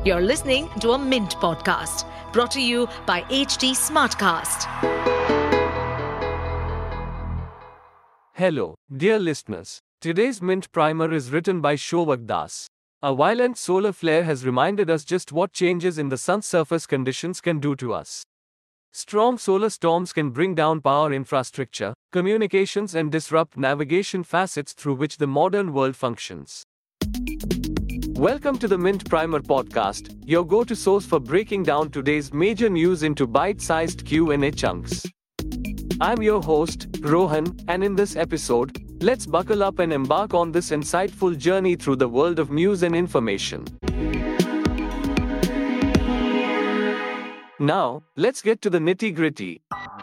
You're listening to a Mint podcast brought to you by HT Smartcast. Hello, dear listeners. Today's Mint Primer is written by Shobhak Das. A violent solar flare has reminded us just what changes in the sun's surface conditions can do to us. Strong solar storms can bring down power infrastructure, communications, and disrupt navigation facets through which the modern world functions. Welcome to the Mint Primer podcast, your go-to source for breaking down today's major news into bite-sized Q&A chunks. I'm your host, Rohan, and in this episode, let's buckle up and embark on this insightful journey through the world of news and information. Now, let's get to the nitty-gritty.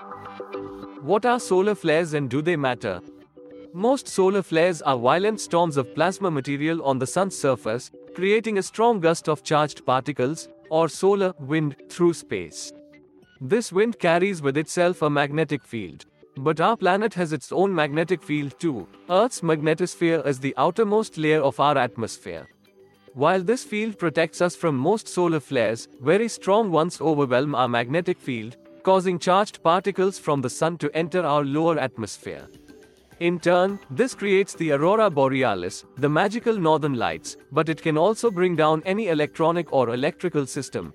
What are solar flares and do they matter? Most solar flares are violent storms of plasma material on the sun's surface, creating a strong gust of charged particles, or solar wind, through space. This wind carries with itself a magnetic field. But our planet has its own magnetic field too. Earth's magnetosphere is the outermost layer of our atmosphere. While this field protects us from most solar flares, very strong ones overwhelm our magnetic field, causing charged particles from the sun to enter our lower atmosphere. In turn, this creates the aurora borealis, the magical northern lights, but it can also bring down any electronic or electrical system.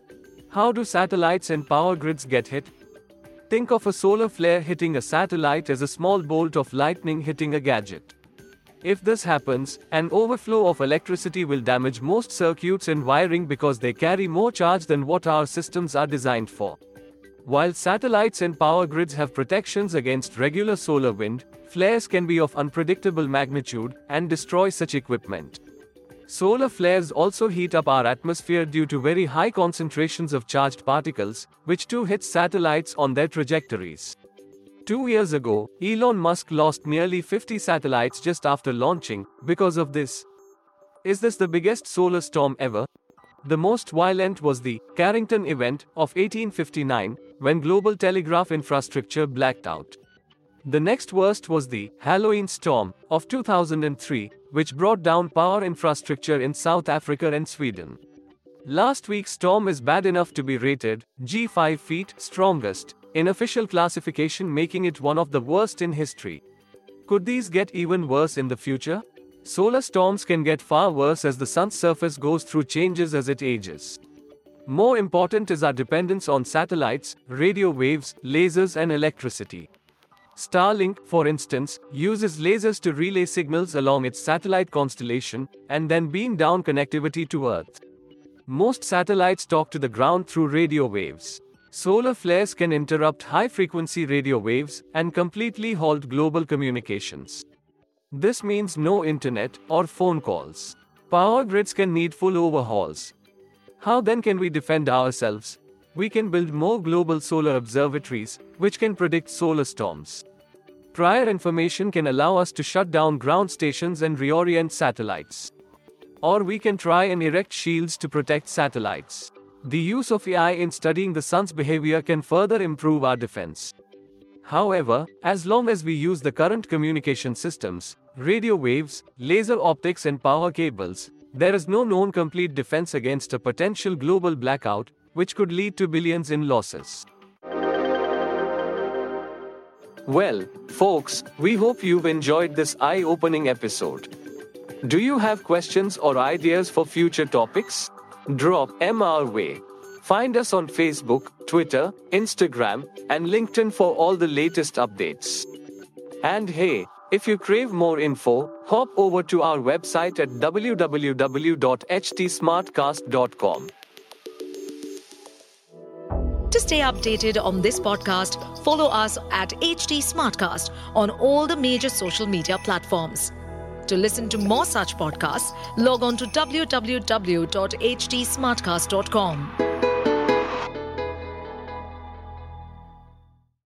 How do satellites and power grids get hit? Think of a solar flare hitting a satellite as a small bolt of lightning hitting a gadget. If this happens, an overflow of electricity will damage most circuits and wiring because they carry more charge than what our systems are designed for. While satellites and power grids have protections against regular solar wind, flares can be of unpredictable magnitude and destroy such equipment. Solar flares also heat up our atmosphere due to very high concentrations of charged particles, which too hit satellites on their trajectories. 2 years ago, Elon Musk lost nearly 50 satellites just after launching because of this. Is this the biggest solar storm ever? The most violent was the Carrington event of 1859, when global telegraph infrastructure blacked out. The next worst was the Halloween storm of 2003, which brought down power infrastructure in South Africa and Sweden. Last week's storm is bad enough to be rated G5 feet strongest in official classification, making it one of the worst in history. Could these get even worse in the future? Solar storms can get far worse as the sun's surface goes through changes as it ages. More important is our dependence on satellites, radio waves, lasers, and electricity. Starlink, for instance, uses lasers to relay signals along its satellite constellation and then beam down connectivity to Earth. Most satellites talk to the ground through radio waves. Solar flares can interrupt high-frequency radio waves and completely halt global communications. This means no internet or phone calls. Power grids can need full overhauls. How then can we defend ourselves? We can build more global solar observatories, which can predict solar storms. Prior information can allow us to shut down ground stations and reorient satellites. Or we can try and erect shields to protect satellites. The use of AI in studying the sun's behavior can further improve our defense. However, as long as we use the current communication systems, radio waves, laser optics, and power cables, there is no known complete defense against a potential global blackout, which could lead to billions in losses. Well, folks, we hope you've enjoyed this eye-opening episode. Do you have questions or ideas for future topics? Drop them our way. Find us on Facebook, Twitter, Instagram, and LinkedIn for all the latest updates. And hey, if you crave more info, hop over to our website at www.htsmartcast.com. To stay updated on this podcast, follow us at HT Smartcast on all the major social media platforms. To listen to more such podcasts, log on to www.htsmartcast.com.